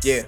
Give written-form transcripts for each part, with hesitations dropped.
Yeah.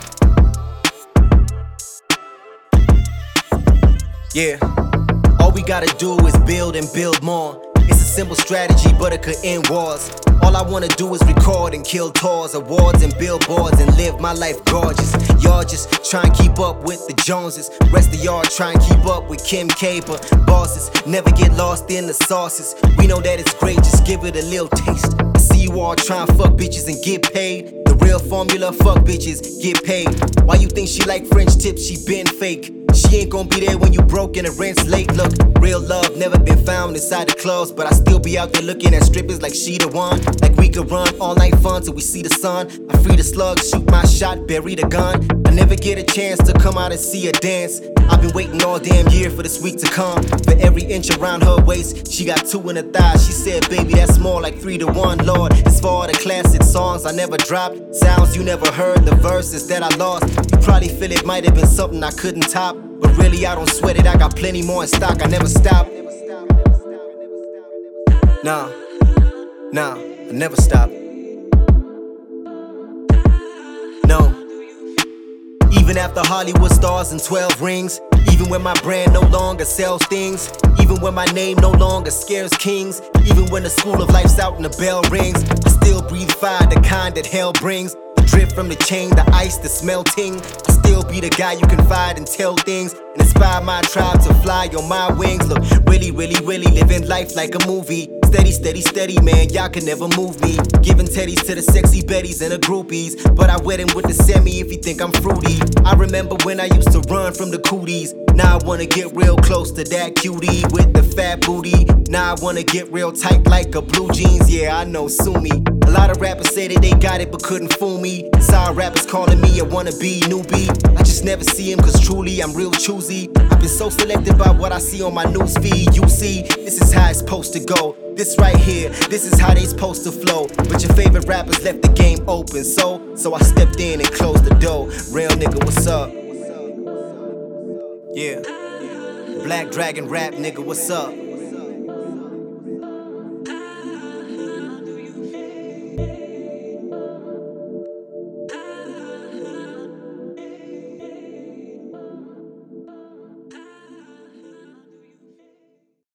Yeah. All we gotta do is build and build more. It's a simple strategy, but it could end wars. All I wanna do is record and kill tours, awards and billboards, and live my life gorgeous. Y'all just try and keep up with the Joneses. Rest of y'all try and keep up with Kim K, but bosses never get lost in the sauces. We know that it's great, just give it a little taste. I see you all try and fuck bitches and get paid. The real formula, fuck bitches, get paid. Why you think she like French tips? She been fake. She ain't gon' be there when you broke and the rent's late. Look, real love never been found inside the clubs, but I still be out there looking at strippers like she the one. Like we could run all night fun till we see the sun. I free the slug, shoot my shot, bury the gun. I never get a chance to come out and see her dance. I've been waiting all damn year for this week to come. For every inch around her waist, she got 2 in her thighs. She said, baby, that's more like 3 to 1, Lord. It's for all the classic songs I never dropped, sounds you never heard, the verses that I lost. You probably feel it might have been something I couldn't top, but really I don't sweat it, I got plenty more in stock, I never stop. Nah, I never stop. No. Even after Hollywood stars and 12 rings, even when my brand no longer sells things, even when my name no longer scares kings, even when the school of life's out and the bell rings, I still breathe fire, the kind that hell brings. The drip from the chain, the ice, the smelting. I still be the guy you confide and tell things, and inspire my tribe to fly on my wings. Look, really living life like a movie. Steady, man, y'all can never move me. Giving teddies to the sexy betties and the groupies, but I wet him with the semi if you think I'm fruity. I remember when I used to run from the cooties. Now I wanna get real close to that cutie with the fat booty. Now I wanna get real tight like a blue jeans. Yeah, I know, sue me. A lot of rappers say that they got it but couldn't fool me. Sorry rappers calling me a wannabe newbie. I just never see him cause truly I'm real choosy. I've been so selected by what I see on my news feed. You see, this is how it's supposed to go. This right here, this is how they supposed to flow. But your favorite rappers left the game open, so I stepped in and closed the door. Real nigga, what's up? Yeah. Black Dragon rap nigga, what's up?